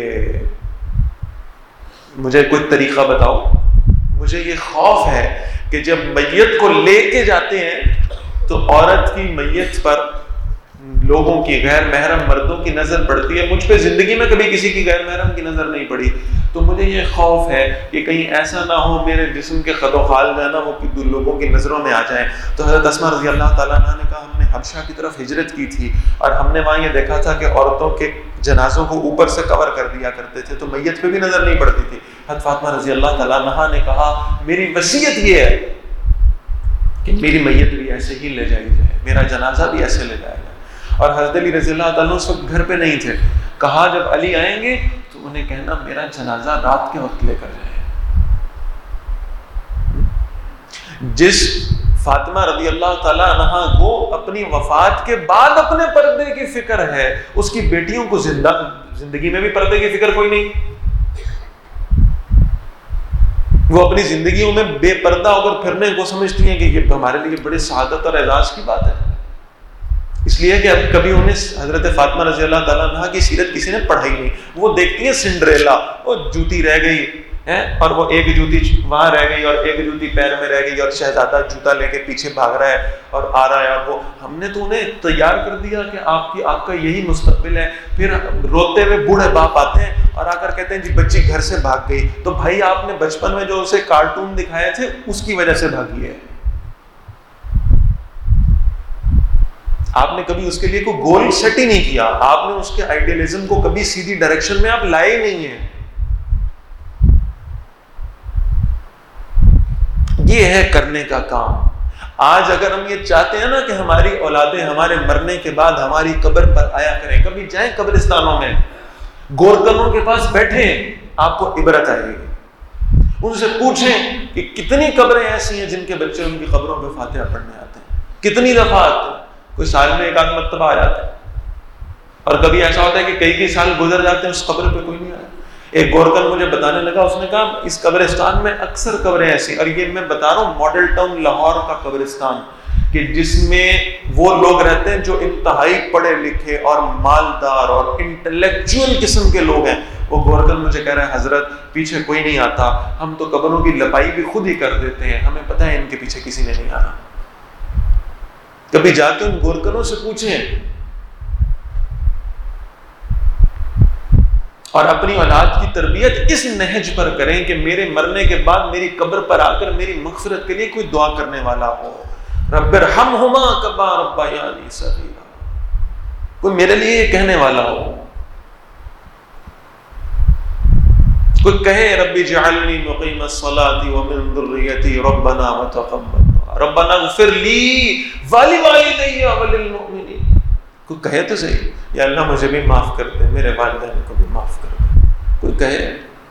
مجھے کوئی طریقہ بتاؤ، مجھے یہ خوف ہے کہ جب میت کو لے کے جاتے ہیں تو عورت کی میت پر لوگوں کی، غیر محرم مردوں کی نظر پڑتی ہے، مجھ پہ زندگی میں کبھی کسی کی غیر محرم کی نظر نہیں پڑی، تو مجھے یہ خوف ہے کہ کہیں ایسا نہ ہو میرے جسم کے خد و خال جو ہے نا وہ لوگوں کی نظروں میں آ جائیں۔ تو حضرت اسماء رضی اللہ تعالیٰ عنہ نے کہا ہم نے حبشہ کی طرف ہجرت کی تھی، اور ہم نے وہاں یہ دیکھا تھا کہ عورتوں کے جنازوں کو اوپر سے کور کر دیا کرتے تھے، تو میت پہ بھی نظر نہیں پڑتی تھی۔ حضرت فاطمہ رضی اللہ تعالیٰ عنہ نے کہا میری وصیت یہ ہے کہ میری میت بھی ایسے ہی لے جائی جائے، میرا جنازہ بھی ایسے لے جایا جائے۔ اور حضرت علی رضی اللہ تعالیٰ اس وقت گھر پہ نہیں تھے، کہا جب علی آئیں گے تو انہیں کہنا میرا جنازہ رات کے وقت لے کر جائیں۔ جس فاطمہ رضی اللہ تعالیٰ عنہ کو اپنی وفات کے بعد اپنے پردے کی فکر ہے، اس کی بیٹیوں کو زندگی میں بھی پردے کی فکر کوئی نہیں، وہ اپنی زندگیوں میں بے پردہ ہو کر پھرنے کو سمجھتی ہیں کہ یہ ہمارے لیے بڑی سعادت اور اعزاز کی بات ہے، اس لیے کہ اب کبھی انہیں حضرت فاطمہ رضی اللہ تعالیٰ عنہ کی سیرت کسی نے پڑھائی نہیں۔ وہ دیکھتی ہیں سنڈریلا، وہ جوتی رہ گئی ہے اور وہ ایک جوتی وہاں رہ گئی اور ایک جوتی پیر میں رہ گئی، اور شہزادہ جوتا لے کے پیچھے بھاگ رہا ہے اور آ رہا ہے، اور وہ ہم نے تو انہیں تیار کر دیا کہ آپ کا یہی مستقبل ہے۔ پھر روتے ہوئے بوڑھے باپ آتے ہیں اور آ کر کہتے ہیں جی بچی گھر سے بھاگ گئی، تو بھائی آپ نے بچپن میں جو اسے کارٹون دکھائے تھے اس کی وجہ سے بھاگی ہے، آپ نے کبھی اس کے لیے کوئی گول سیٹ ہی نہیں کیا، آپ نے اس کے آئیڈیالزم کو کبھی سیدھی ڈائریکشن میں آپ لائے نہیں ہیں۔ یہ ہے کرنے کا کام۔ آج اگر ہم یہ چاہتے ہیں نا کہ ہماری اولادیں ہمارے مرنے کے بعد ہماری قبر پر آیا کریں، کبھی جائیں قبرستانوں میں، گورکنوں کے پاس بیٹھیں، آپ کو عبرت آئے گی، ان سے پوچھیں کہ کتنی قبریں ایسی ہیں جن کے بچے ان کی قبروں پہ فاتحہ پڑھنے آتے ہیں، کتنی دفعہ آتے ہیں، کوئی سال میں ایک آدھ مرتبہ آ جاتا ہے، اور کبھی ایسا ہوتا ہے کہ کئی سال گزر جاتے ہیں اس قبر پہ کوئی نہیں آیا۔ ایک گورکن مجھے بتانے لگا، اس نے کہا اس قبرستان میں اکثر قبریں ایسی، اور یہ میں بتا رہا ہوں ماڈل ٹاؤن لاہور کا قبرستان، کہ جس میں وہ لوگ رہتے ہیں جو انتہائی پڑھے لکھے اور مالدار اور انٹلیکچوئل قسم کے لوگ ہیں۔ وہ گورکن مجھے کہہ رہا ہے حضرت پیچھے کوئی نہیں آتا، ہم تو قبروں کی لپائی بھی خود ہی کر دیتے ہیں، ہمیں پتہ ہے ان کے پیچھے کسی نے نہیں آنا۔ کبھی جا کے ان گورکنوں سے پوچھیں، اور اپنی اولاد کی تربیت اس نہج پر کریں کہ میرے مرنے کے بعد میری قبر پر آ کر میری مغفرت کے لیے کوئی دعا کرنے والا ہو، رب ارحمہما کما ربیانی صغیرا، کوئی میرے لیے یہ کہنے والا ہو، کوئی کہے رب اجعلنی مقیم الصلاۃ ومن ذریتی ربنا وتقبل ربنا اغفر لی ولوالدی وللمؤمنین، کوئی کہے تو صحیح یا اللہ مجھے بھی معاف کر دے، میرے والدین کو بھی معاف کر دے، کوئی کہے۔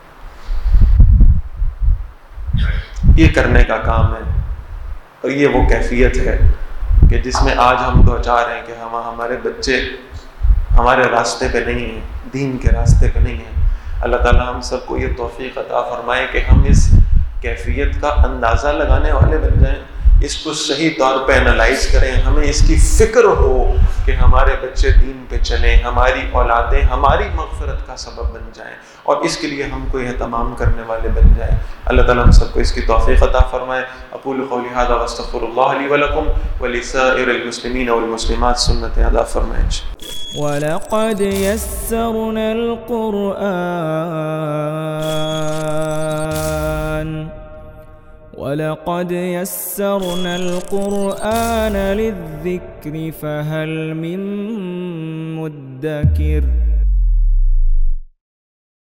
یہ کرنے کا کام ہے، اور یہ وہ کیفیت ہے کہ جس میں آج ہم دوچار ہیں کہ ہمارے بچے ہمارے راستے پہ نہیں ہیں، دین کے راستے پہ نہیں ہیں۔ اللہ تعالیٰ ہم سب کو یہ توفیق عطا فرمائے کہ ہم اس کیفیت کا اندازہ لگانے والے بن جائیں۔ اس کو صحیح طور پہ انالائز کریں، ہمیں اس کی فکر ہو کہ ہمارے بچے دین پہ چلیں، ہماری اولادیں ہماری مغفرت کا سبب بن جائیں، اور اس کے لیے ہم کو اہتمام کرنے والے بن جائیں۔ اللہ تعالیٰ ہم سب کو اس کی توفیق عطا فرمائے۔ اقول قولی ھذا واستغفر اللہ لی ولکم ولسائر المسلمین والمسلمات، سنتیں ادا فرمائیں۔ وَلَقَدْ يَسَّرْنَا الْقُرْآنَ لِلذِّكْرِ فَهَلْ مِن مُّدَّكِرٍ